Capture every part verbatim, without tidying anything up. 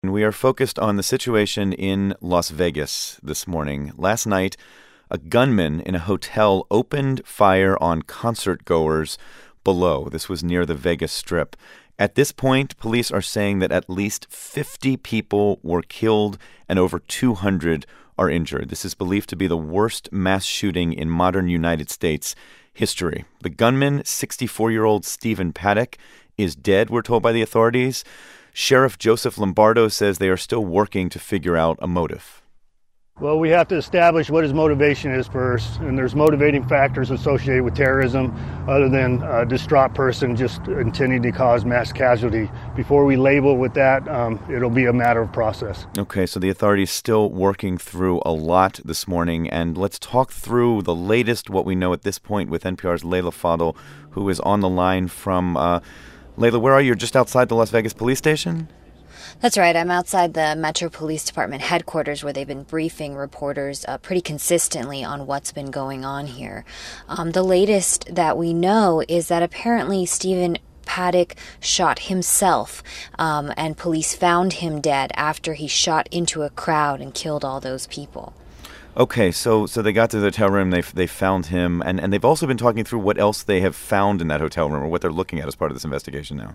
And we are focused on the situation in Las Vegas this morning. Last night, a gunman in a hotel opened fire on concert goers below. This was near the Vegas Strip. At this point, police are saying that at least fifty people were killed and over two hundred are injured. This is believed to be the worst mass shooting in modern United States history. The gunman, sixty-four-year-old Stephen Paddock, is dead, we're told by the authorities. Sheriff Joseph Lombardo says they are still working to figure out a motive. Well, we have to establish what his motivation is first, and there's motivating factors associated with terrorism other than a distraught person just intending to cause mass casualty. Before we label with that, um, it'll be a matter of process. Okay, so the authorities still working through a lot this morning, and let's talk through the latest, what we know at this point, with N P R's Leila Fadel, who is on the line from... Uh, Leila, where are you? You're just outside the Las Vegas police station? That's right. I'm outside the Metro Police Department headquarters where they've been briefing reporters uh, pretty consistently on what's been going on here. Um, the latest that we know is that apparently Stephen Paddock shot himself, um, and police found him dead after he shot into a crowd and killed all those people. Okay, so so they got to the hotel room, they they found him, and, and they've also been talking through what else they have found in that hotel room or what they're looking at as part of this investigation now.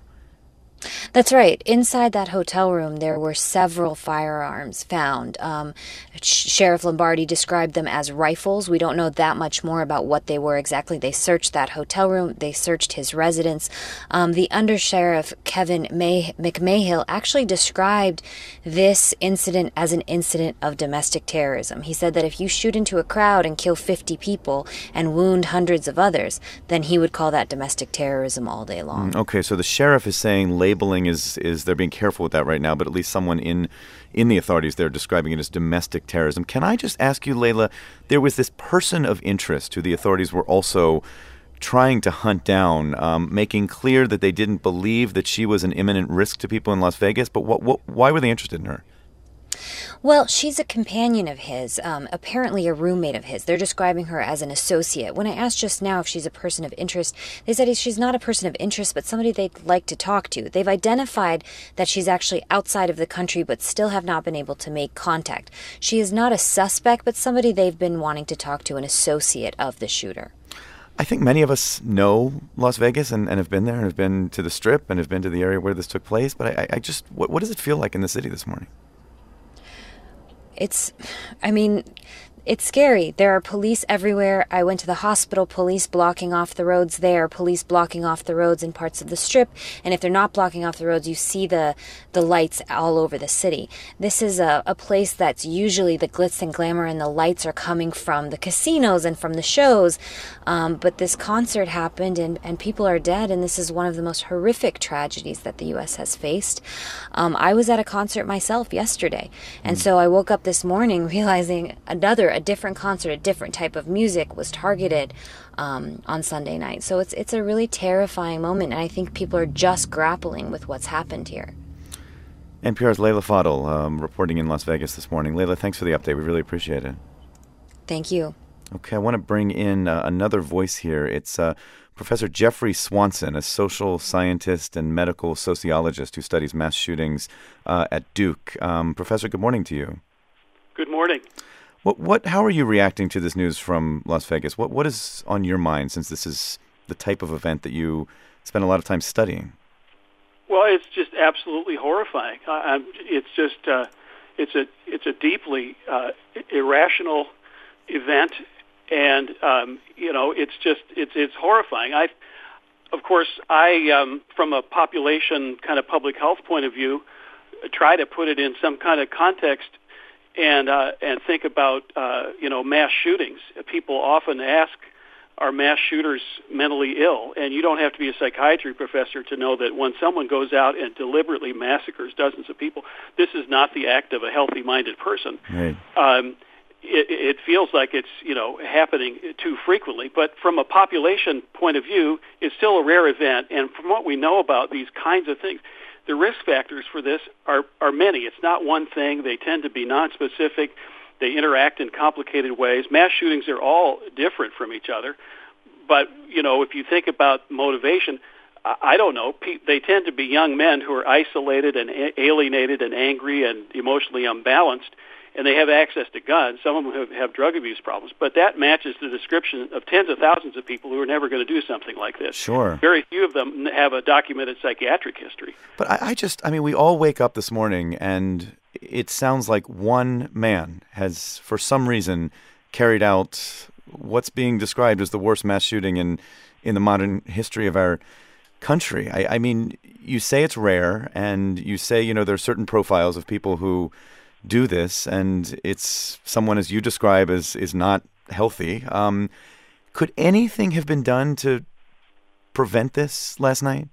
That's right. Inside that hotel room, there were several firearms found. Um, Sheriff Lombardi described them as rifles. We don't know that much more about what they were exactly. They searched that hotel room. They searched his residence. Um, the Undersheriff, Kevin May- McMahill, actually described this incident as an incident of domestic terrorism. He said that if you shoot into a crowd and kill fifty people and wound hundreds of others, then he would call that domestic terrorism all day long. Okay, so the sheriff is saying labeling is, is they're being careful with that right now, but at least someone in in the authorities, they're describing it as domestic terrorism. Can I just ask you, Leila, there was this person of interest who the authorities were also trying to hunt down, um, making clear that they didn't believe that she was an imminent risk to people in Las Vegas, but what, what, why were they interested in her? Well, she's a companion of his, um, apparently a roommate of his. They're describing her as an associate. When I asked just now if she's a person of interest, they said she's not a person of interest, but somebody they'd like to talk to. They've identified that she's actually outside of the country, but still have not been able to make contact. She is not a suspect, but somebody they've been wanting to talk to, an associate of the shooter. I think many of us know Las Vegas and, and have been there and have been to the Strip and have been to the area where this took place, but I, I just, what, what does it feel like in the city this morning? It's, I mean, it's scary. There are police everywhere. I went to the hospital, police blocking off the roads there, police blocking off the roads in parts of the Strip. And if they're not blocking off the roads, you see the, the lights all over the city. This is a, a place that's usually the glitz and glamour, and the lights are coming from the casinos and from the shows. Um, but this concert happened, and, and people are dead, and this is one of the most horrific tragedies that the U S has faced. Um, I was at a concert myself yesterday, and mm. so I woke up this morning realizing another a different concert, a different type of music was targeted um, on Sunday night. So it's it's a really terrifying moment, and I think people are just grappling with what's happened here. N P R's Leila Fadel um, reporting in Las Vegas this morning. Leila, thanks for the update. We really appreciate it. Thank you. Okay, I want to bring in uh, another voice here. It's uh, Professor Jeffrey Swanson, a social scientist and medical sociologist who studies mass shootings uh, at Duke. Um, Professor, good morning to you. Good morning. What, what, how are you reacting to this news from Las Vegas? What, what is on your mind, since this is the type of event that you spend a lot of time studying? Well, it's just absolutely horrifying. Uh, it's just, uh, it's a, it's a deeply uh, irrational event, and um, you know, it's just, it's, it's horrifying. I, of course, I, um, from a population kind of public health point of view, try to put it in some kind of context. And uh, and think about uh, you know mass shootings. People often ask, are mass shooters mentally ill? And you don't have to be a psychiatry professor to know that when someone goes out and deliberately massacres dozens of people, this is not the act of a healthy-minded person. Right. Um, it, it feels like it's you know happening too frequently. But from a population point of view, it's still a rare event. And from what we know about these kinds of things, the risk factors for this are, are many. It's not one thing. They tend to be nonspecific. They interact in complicated ways. Mass shootings are all different from each other. But, you know, if you think about motivation, I don't know. They tend to be young men who are isolated and alienated and angry and emotionally unbalanced, and they have access to guns. Some of them have, have drug abuse problems. But that matches the description of tens of thousands of people who are never going to do something like this. Sure. Very few of them have a documented psychiatric history. But I, I just, I mean, we all wake up this morning, and it sounds like one man has, for some reason, carried out what's being described as the worst mass shooting in, in the modern history of our country. I, I mean, you say it's rare, and you say, you know, there are certain profiles of people who do this, and it's someone, as you describe, as is not healthy. Um, could anything have been done to prevent this last night?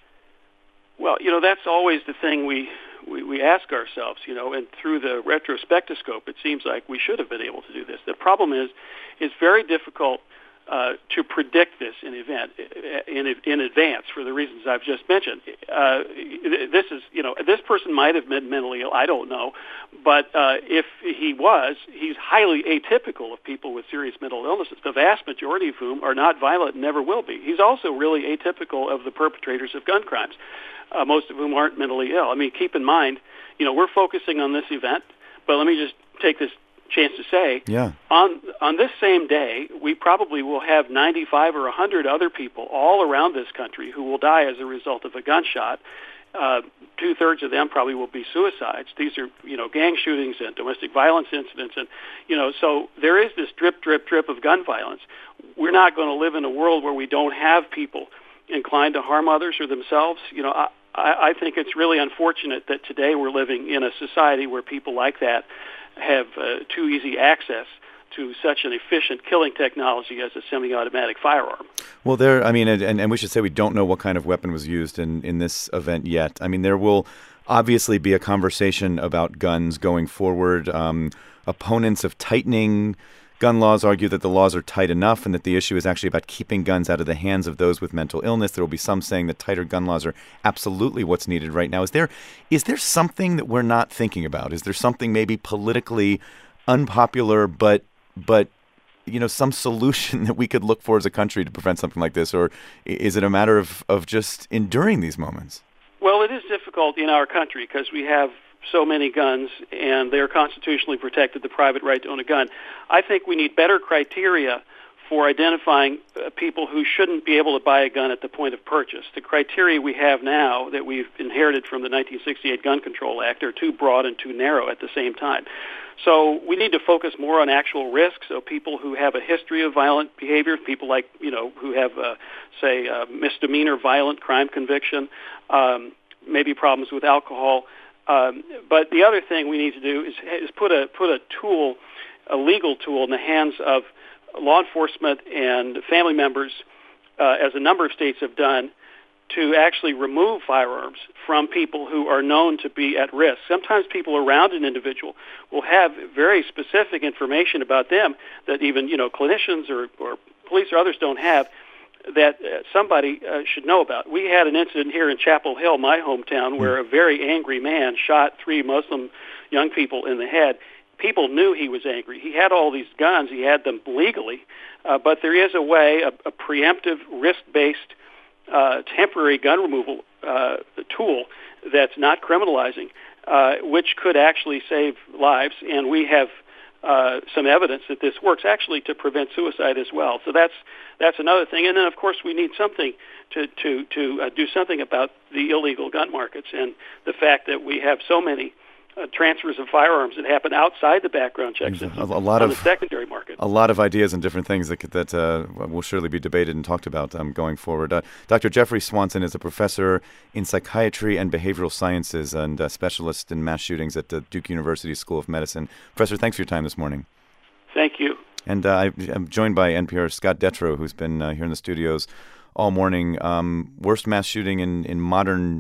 Well, you know, that's always the thing we, we, we ask ourselves, you know, and through the retrospectoscope, it seems like we should have been able to do this. The problem is, it's very difficult Uh, to predict this in event in in advance for the reasons I've just mentioned. Uh, this is, you know, this person might have been mentally ill. I don't know, but uh, if he was, he's highly atypical of people with serious mental illnesses. The vast majority of whom are not violent and never will be. He's also really atypical of the perpetrators of gun crimes, uh, most of whom aren't mentally ill. I mean, keep in mind, you know, we're focusing on this event, but let me just take this chance to say, yeah. on on this same day, we probably will have ninety-five or one hundred other people all around this country who will die as a result of a gunshot. Uh, two-thirds of them probably will be suicides. These are, you know, gang shootings and domestic violence incidents. And, you know, so there is this drip, drip, drip of gun violence. We're not going to live in a world where we don't have people inclined to harm others or themselves. You know, I, I think it's really unfortunate that today we're living in a society where people like that have uh, too easy access to such an efficient killing technology as a semi-automatic firearm. Well, there, I mean, and, and we should say we don't know what kind of weapon was used in, in this event yet. I mean, there will obviously be a conversation about guns going forward. Um, opponents of tightening gun laws argue that the laws are tight enough and that the issue is actually about keeping guns out of the hands of those with mental illness. There will be some saying that tighter gun laws are absolutely what's needed right now. Is there is there something that we're not thinking about? Is there something maybe politically unpopular, but but you know, some solution that we could look for as a country to prevent something like this? Or is it a matter of, of just enduring these moments? Well, it is difficult in our country because we have so many guns, and they're constitutionally protected, the private right to own a gun. I think we need better criteria for identifying uh, people who shouldn't be able to buy a gun at the point of purchase. The criteria we have now that we've inherited from the nineteen sixty-eight Gun Control Act are too broad and too narrow at the same time. So we need to focus more on actual risks. So people who have a history of violent behavior, people like, you know, who have, uh, say, a misdemeanor violent crime conviction, um, maybe problems with alcohol. Um, but the other thing we need to do is, is put a put a tool, a legal tool, in the hands of law enforcement and family members, uh, as a number of states have done, to actually remove firearms from people who are known to be at risk. Sometimes people around an individual will have very specific information about them that even, you know, clinicians or, or police or others don't have, that uh, somebody uh, should know about. We had an incident here in Chapel Hill, my hometown, where a very angry man shot three Muslim young people in the head. People knew he was angry. He had all these guns. He had them legally. Uh, but there is a way, a, a preemptive, risk-based, uh, temporary gun removal uh, tool that's not criminalizing, uh, which could actually save lives. And we have uh, some evidence that this works actually to prevent suicide as well. So that's that's another thing. And then, of course, we need something to, to, to uh, do something about the illegal gun markets and the fact that we have so many Uh, transfers of firearms that happen outside the background check system a, a lot on of, the secondary market. A lot of ideas and different things that that uh, will surely be debated and talked about um, going forward. Uh, Doctor Jeffrey Swanson is a professor in psychiatry and behavioral sciences and a specialist in mass shootings at the Duke University School of Medicine. Professor, thanks for your time this morning. Thank you. And uh, I, I'm joined by N P R's Scott Detrow, who's been uh, here in the studios all morning. Um, worst mass shooting in, in modern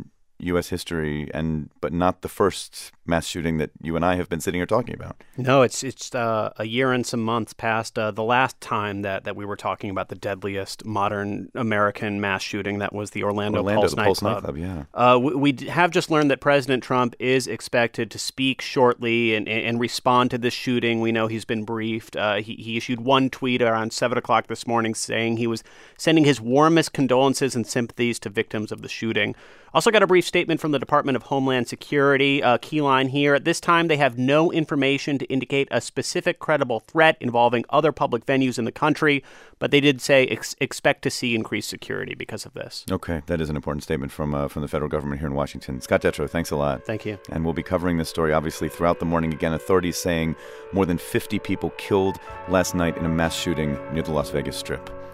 U S history, and but not the first mass shooting that you and I have been sitting here talking about. No, it's it's uh, a year and some months past uh, the last time that, that we were talking about the deadliest modern American mass shooting. That was the Orlando, Orlando Pulse the Pulse nightclub. nightclub, yeah. Uh, we, we have just learned that President Trump is expected to speak shortly and, and respond to this shooting. We know he's been briefed. Uh, he, he issued one tweet around seven o'clock this morning saying he was sending his warmest condolences and sympathies to victims of the shooting. Also got a brief statement from the Department of Homeland Security. Uh, key line here. At this time, they have no information to indicate a specific credible threat involving other public venues in the country, but they did say ex- expect to see increased security because of this. Okay, that is an important statement from uh, from the federal government here in Washington. Scott Detrow, thanks a lot. Thank you. And we'll be covering this story, obviously, throughout the morning. Again, authorities saying more than fifty people killed last night in a mass shooting near the Las Vegas Strip.